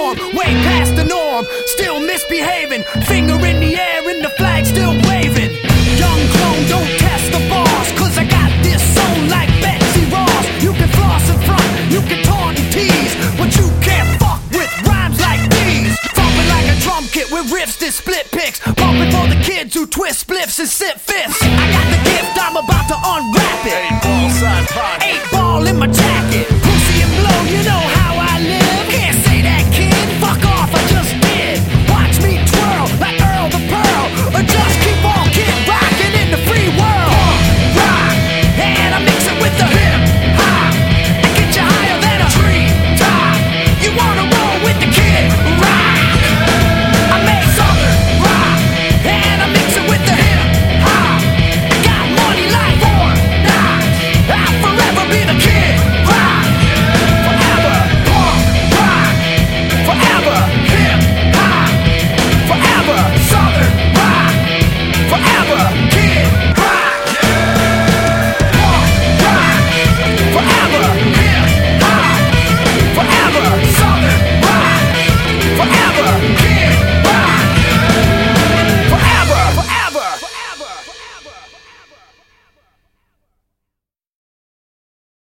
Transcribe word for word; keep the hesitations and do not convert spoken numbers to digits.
perform, way past the norm. Still misbehaving, finger in the air and the flag still waving. Young clone, don't test the bars, cause I got this soul like Betsy Ross. You can floss in front, you can taunt and tease, but you can't fuck with rhymes like these. Thumping like a drum kit with riffs that split picks, pumping for the kids who twist spliffs and sit fifths. I got the gift, I'm about to unwrap it. Eight ball side pocket. Eight ball in my jacket, pussy and blow, you know how